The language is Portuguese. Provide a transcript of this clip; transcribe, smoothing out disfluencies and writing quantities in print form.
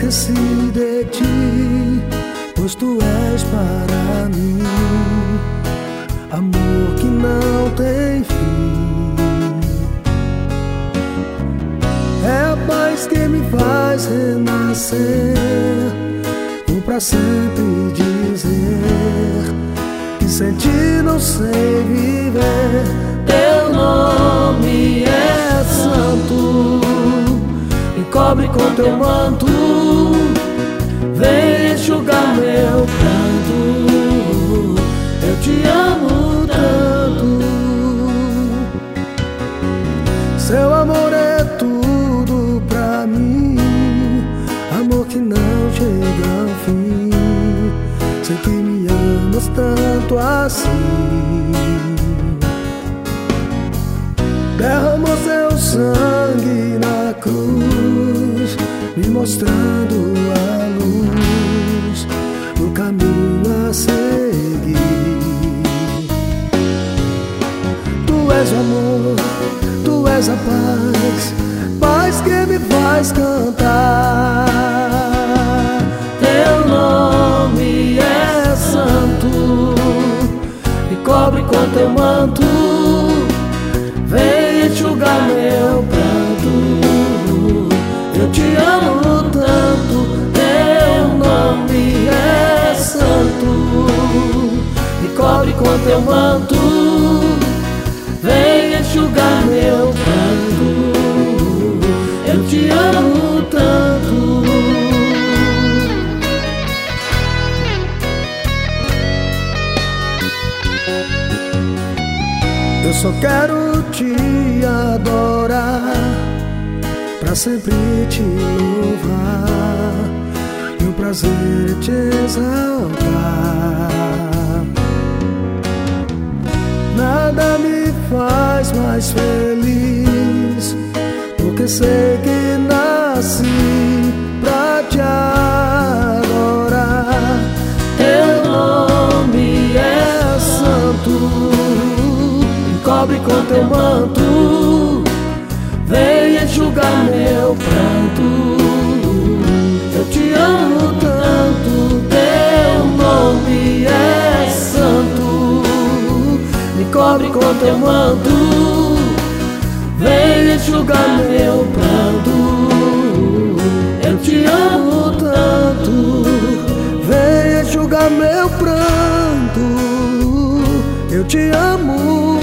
esqueci de ti, pois tu és para mim amor que não tem fim. É a paz que me faz renascer, vou pra sempre dizer que sem ti não sei viver. Teu nome é santo, me cobre com teu manto, vem enxugar meu pranto. Eu te amo tanto, seu amor é tudo pra mim, amor que não chega ao fim. Sei que me amas tanto assim, derramou seu sangue na cruz, me mostrando a luz no caminho a seguir. Tu és o amor, tu és a paz, paz que me faz cantar. Teu nome é santo, me cobre com teu manto, vem enxugar meu pranto. Eu te amo tanto, teu nome é santo, me cobre com teu manto, vem enxugar meu pranto. Eu te amo tanto. Eu só quero te adorar, pra sempre te louvar, e o prazer é te exaltar. Nada me faz mais feliz, porque sei que nasci pra te adorar. Teu nome é santo, cobre com teu manto, vem enxugar meu pranto. Eu te amo tanto, teu nome é santo, me cobre com teu manto, vem enxugar meu pranto. Eu te amo tanto, vem enxugar meu pranto. Eu te amo